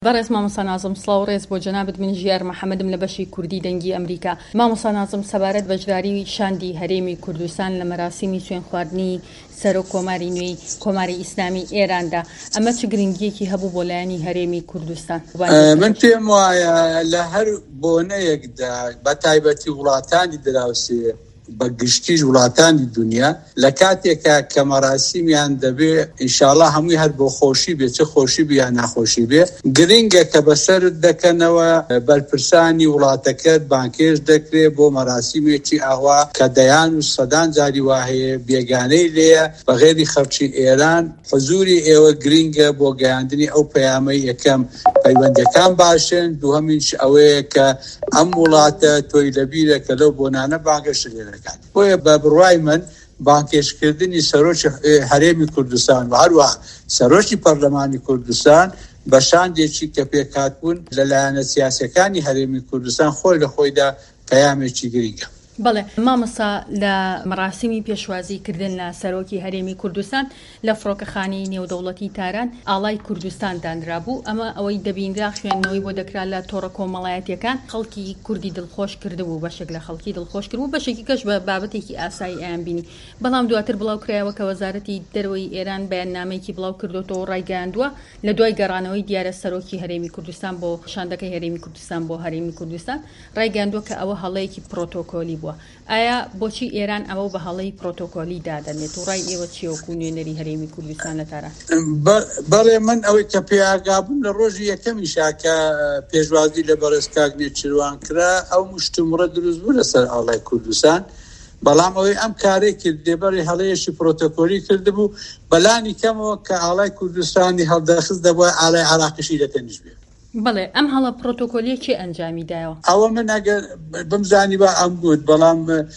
بەڕێز مامۆستا نازم سڵاو ڕێز بۆ جەنابەت من ژیار محەممەدم لە بەشی کوردی دەنگی ئەمریکا. مامۆستا نازم سەبارەت بەشداری شاندی هەرێمی کوردستان لە مەراسیمی سوێن خواردنی سەرۆک کۆماری نوێی کۆماری ئیسلامی ئێراندا ئەمە چ گرنگیەکی هەبوو بۆ لایەنی هەرێمی کوردستان؟ من پێم وایە لە هەر بۆنەیەکدا بە تایبەتی وڵاتانی دراوسێ بە گشتیش وڵاتانی دنیا لە کاتێکە کە مەراسیمیان دەبێ ئینشاڵڵا هەمووی هەر بۆ خۆشی بێ، چه خۆشی بێ یا ناخۆشی بێ، گرنگە کە بەسەرت دەکەنەوە بەرپرسانی وڵاتەکەت بانکێش دەکرێت بۆ مەراسیمێکی ئاوا کە دەیان و سەدان جاری وهەیە بێگانەی لێیە بەغێری خەڵکی ئێران. حزوری ئێوە گرنگە بۆ گەیاندنی ئەو پەیامەی یەکەم پەیوەندەکان باشن، دووهەمیش ئەوەیە کە ئەم وڵاتە تۆی لەبیرە کە لەو بۆنانە بانگەشت لێ بۆیە بە بڕوای من بانکێشکردنی سەرۆکی هەرێمی کوردستان و هەروەها سەرۆکی پەرلەمانی کوردستان بە شاندێکی کە پێکهاتبوون لەلایەنە سیاسەکانی هەرێمی کوردستان خۆی لە خۆیدا پەیامێکی گرنگە. بەڵێ مامۆستا لە مەراسیمی پێشوازیکردن لە سەرۆکی هەرێمی کوردستان لە فڕۆکەخانەی نێودەوڵەتی تاران ئاڵای کوردستان دانرا بوو. ئەمە ئەوەی دەبینرا خوێندنەوەی بۆ دەکرا لە تۆڕە کۆمەڵایەتیەکان خەڵکی کوردی دڵخۆش کردبوو، بەشێک لە خەڵکی دڵخۆش کردبوو، بەشێکی کەش بە بابەتێکی ئاسایی ئەیان بینی. بەڵام دواتر بڵاو کرایەوە کە وەزارەتی دەرەوەی ئێران بەیاننامەیەکی بڵاو کردوەوە ڕایگەیاندووە لە دوای گەڕانەوەی دیارە سەرۆکی هەرێمی کوردستان بۆ شاندەکەی هەرێمی کوردستان بۆ هەرێمی کوردستان ڕایگەیاندووە کە ئەوە هەڵەیەکی پرۆتۆکۆلی بووە. ئایا بۆچی ئێران ئەوە بە هەڵەی پرۆتۆکۆلی دادەنێت و ڕای ئێوە چیوەکو نوێنەری هەرێمی کوردستان لە تاران؟ بەڵێ من ئەوەی کە پێیاگابووم لە ڕۆژی یەکەمیشا کە پێشوازی لە بەڕێز کاک نێچیروان کرا ئەو مشتومڕە دروست بوو لەسەر ئاڵای کوردستان، بەڵام ئەوەی ئەم کارێک کرد دێبەری هەڵەیەشی پرۆتۆکۆلی کردبوو بەلانی کەمەوە کە ئاڵای کوردستانی هەڵدەخست دەبووە ئاڵای عراقیشی دەتەنیش بێ. بەڵێ ئەم هەڵە پرۆتۆکۆلیە چی ئەنجامی دایەوە؟ ئەوە من ئەگەر بمزانی بە ئەم گوت، بەڵام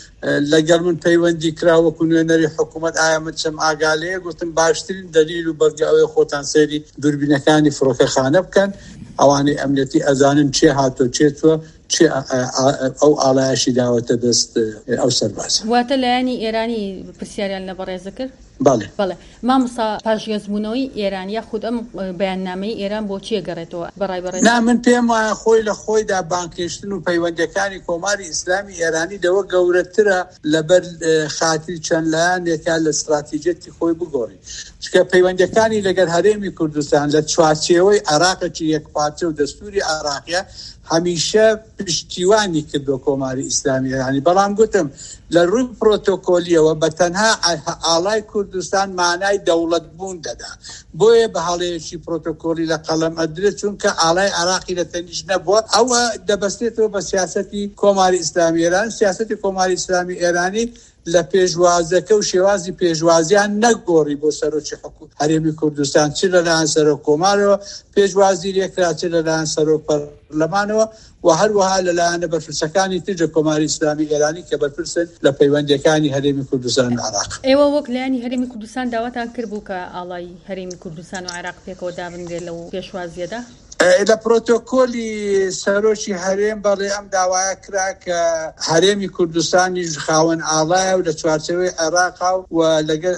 لەگەڵ من پەیوەندی کراوەکو نوێنەری حکوومەت ئایا من چەم ئاگالەیە گوتم باشترین دەلیل و بەڵگە ئەوەی خۆتان سەیری دووربینەکانی فڕۆکەخانە بکەن، ئەوانەی ئەمنیەتی ئەزانن چێ هاتۆ چێتوە چێ ئەو ئاڵایەشی داوەتە دەست ئەو سەرباز. واتە لایەنی ئێرانی پرسیاریان لە بەڕێزە کرد؟ بەڵێ بەڵێ مامۆستا پاشگەزبوونەوەی ئێران یاخود ئەم بەیاننامەی ئێران بۆ چیە گەڕێتەوە بەڕای بەڕێز؟ نا من پێم وایە خۆی لە خۆیدا بانکێشتن و پەیوەندەکانی کۆماری ئیسلامی ئێرانی دەوە گەورەترە لەبەر خاتری چەند لایەنێکە لە استراتیجەتی خۆی بگۆڕی، چکە پەیوەندەکانی لەگەر هەرێمی کوردستان لە چوارچێوەی عێراقێکی یەکپارچە و دەستوری عێراقیە هەمیشە پشتیوانی کردو کۆماری ئیسلامی ئێرانی. بەڵام گوتم لە ڕووی پرۆتۆکۆلیەوە بە تەنها ئاڵای کوردستان مانای دەوڵەت بوون دەدا، بۆیە بە هەڵەیەکی پرۆتۆکۆلی لە قەڵەم ئەدرێت چونکە ئاڵای عێراقی لە تەنیش نەبووە. ئەوە دەبەستێتەوە بە سیاسەتی کۆماری ئیسلامی ئێران. سیاسەتی کۆماری ئیسلامی ئێرانی لە پێشوازەکە و شێوازی پێشوازیان نەگۆڕی بۆ سەرۆکی هەرێمی کوردستان، چ لەلایەن سەرۆک کۆمارەوە پێشوازی لێکرا، چ لەلایەن سەرۆک پەرلەمانەوە و هەروەها لەلایەنە بەرپرسەکانی ترجە کۆماری ئیسلامی ئێرانی کە بەرپرسن لە پەیوەندەکانی هەرێمی کوردستان و عێراق. ئێوە وەک لایەنی هەرێمی کوردستان داواتان کرد بوو کە ئاڵای هەرێمی کوردستان و عێراق پێکەوە دابنرێت لەو پێشوازیەدا؟ لە پرۆتۆکۆلی سەرۆکی هەرێم بەڵێ ئەم داوایە کرا کە هەرێمی کوردستانی خاوەن ئاڵایە و لە چوارچەوەی عێراقا و لەگەر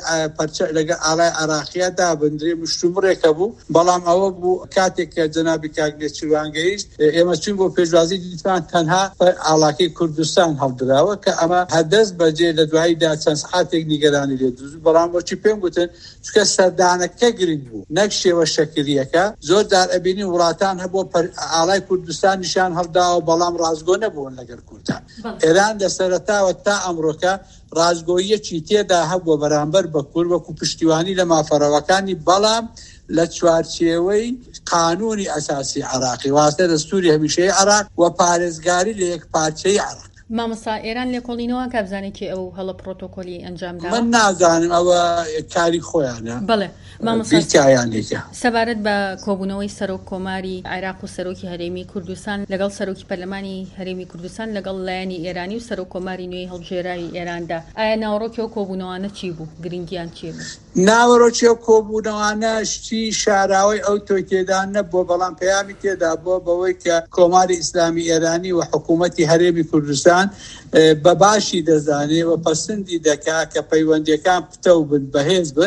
ئاڵای عێراقیەدا بندرێ مشتومڕێکە بوو. بەڵام ئەوە بوو کاتێک کە جەنابی کاک نێچیروان گەیشت ئێمە چوین بۆ پێشوازی دیتوان تەنها ئاڵاکەی کوردستان هەڵدراوە کە ئەمە هەدەست بەجێ لە دواییدا چەند سعاتێک نیگەرانی لێ دروست. بەڵام بۆچی پێم گوتن چکە سەردانەکە گرنگ بوو نەک شێوە شەکریەکە. زۆر دار ئەبینی وڵاتان هەبوو ئاڵای کوردستان نیشان هەڵداوە بەڵام ڕازگۆ نەبوون لەگەر کوردان. ئێران لە سەرەتاوە تا ئەمڕۆکە ڕازگۆیەکی تێدا هەبووە بەرامبەر بە کورد وەکو پشتیوانی لە مافەرەوەکانی، بەڵام لە چوارچێوەی قانونی ئەساسی عێراقی واسطە دەستوری هەمیشەی عێراق و پارێزگاری لە یەک پارچەی عێراق. مامۆستا ئێران لێکۆڵینەوە کابزانێکی ئەو هەڵە پرۆتۆکۆلی ئەنجام دا؟ من نازانم، ئەوە کاری خۆیانە. بەڵێ مامۆستا بیرکایانێکە سەبارەت بە کۆبوونەوەی سەرۆک کۆماری عێراق و سەرۆکی هەرێمی کوردستان لەگەڵ سەرۆکی پەرلەمانی هەرێمی کوردستان لەگەڵ لایەنی ئێرانی و سەرۆک کۆماری نوێی هەڵبژێراوی ئێراندا، ئایا ناوەڕۆکی ئەو کۆبوونەوانە چی بوو؟ گرنگیان چی بوو؟ ناوەڕۆکی ئەو کۆبوونەوانە شتی شاراوەی ئەو تۆی تێدا نەبووە، بەڵام پەیامی تێدا بووە بەوەی کە کۆماری ئیسلامی ئێرانی و حکوومەتی هەرێمی کوردستان بە باشی دەزانێ و پەسەندی دەکا کە پەیوەندیەکان پتە و بن بەهێز بن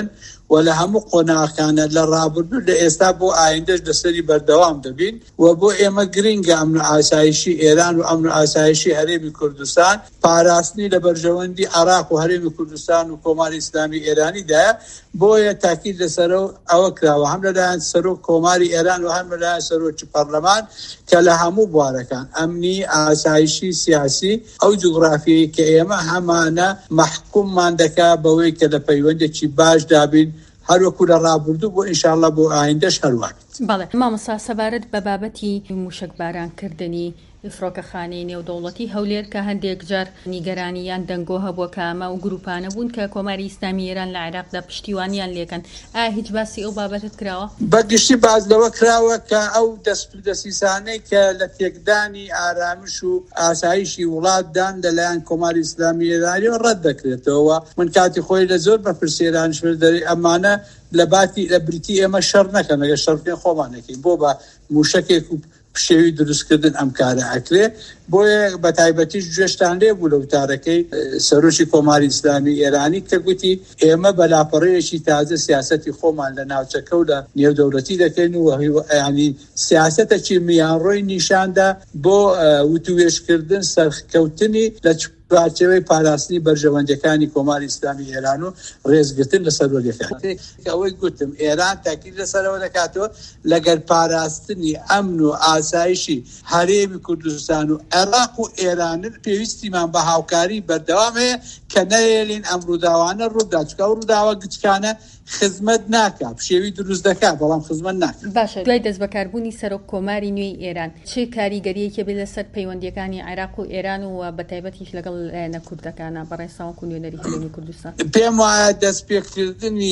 و لە هەموو قۆناغەکانە لە ڕابردوو لە ئێستا بۆ ئایندەش لەسەری بەردەوام دەبین و بۆ ئێمە گرینگە ئەمن و ئاسایشی ئێران و ئەمن و ئاسایشی هەرێمی کوردستان پاراستنی لە بەرژەوەندی عێراق و هەرێمی کوردستان و کۆماری ئیسلامی ئێرانیدایە. بۆیە تاکید لەسەر ئەوە کراوە هەم لەلایەن سەرۆک کۆماری ئێران و هەم لەلایەن سەرۆکی پەرلەمان کە لە هەموو بوارەکان ئەمنی ئاسایشی سیاسی ئەو جوغرافیایی کە ئێمە هەمانە محکوممان دەکا بەوەی کە لە پەیوەندێکی باش دابین هەروەکو لە ڕابردوو بۆ ئینشاءالله بۆ ئایندەش هەروەک. بەڵێ مامۆستا سەبارەت بە بابەتی موشکبارانکردنی فڕۆکەخانەی نێودەوڵەتی هەولێر کە هەندێک جار نیگەرانیان دەنگۆ هەبووە کە ئەمە و گروپانە بوون کە کۆماری ئیسلامی ئێران لە عێراقدا پشتیوانیان لێکەن، ئایا هیچ باسی ئەو بابەتت کراوە؟ بەگشتی باز لەوە کراوە کە ئەو دەسیسانەی کە لە تێکدانی ئارامش و ئاسایشی وڵاتدان لەلایەن کۆماری ئیسلامی ئێرانی ڕەت دەکرێتەوە. من کاتی خۆی لە زۆر بەپرسێرانش دەری ئەمانە لە باتی لە بریتی ئێمە شەڕ نەکەن، ئەگەر شەڕکەین خۆمانەکەین بۆ بە موشکێک و پشێوی دروستکردن ئەم کارە ئەکرێ. بۆیە بە تایبەتیش گوێشتان لێ بوو لە وتارەکەی سەرۆکی کۆماری ئیسلامی ئێرانی کە گوتی ئێمە بەلاپەڕەیەکی تازە سیاسەتی خۆمان لە ناوچەکە و لە نێودەوڵەتی دەکەین و ینی سیاسەتێکی میانڕۆی نیشاندا بۆ وتوێشکردن سەرکەوتنی لە چوارچێوەی پاراستنی بەرژەوەندەکانی کۆماری ئیسلامی ئێران و ڕێزگرتن لە سەرۆکیەکان. ئەوەی گوتم ئێران تاکید لەسەرەوە دەکاتەوە لەگەر پاراستنی ئەمن و ئاسایشی هەرێمی کوردستان و عێراق و ئێران پێویستیمان بە هاوکاری بەردەوام هەیە کە نەهێڵین ئەم ڕووداوانە ڕوودا، چکە ئەو ڕووداوە گچکانە خزمەت ناکا، پشێوی دروست دەکات بەڵام خزمەت ناکات. باشە، دوای دەست بەکاربوونی سەرۆک کۆماری نوێی ئێران چه کاریگەریەکی بێت لەسەر پەیوەندیەکانی عێراق و ئێران و بەتایبەتیش لەگەڵ لایەنە کوردەکانە بەڕێ ساوەک و نوێنەری هەرێمی کوردستان؟ پێم وایە دەستپێکردنی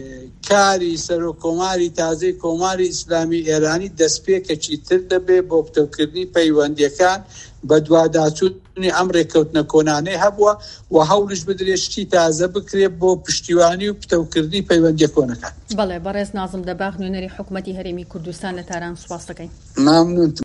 کاری سەرۆک کۆماری تازەی کۆماری ئیسلامی ئێرانی دەستپێکێکی تر دەبێت بۆ پتەوکردنی پەیوەندیەکان بە دوواداچوونی ئەم ڕێکەوتنە کۆنانەی هەبووە و هەوڵش بدرێشتی تازە بکرێت بۆ پشتیوانی و پتەوکردنی پەیوەندیە کۆنەکان. بەڵێ بەڕێز نازم دەباغ نوێنەری حکوومەتی هەرێمی کوردستان لە تاران سوپاس دەکەین. ممنون.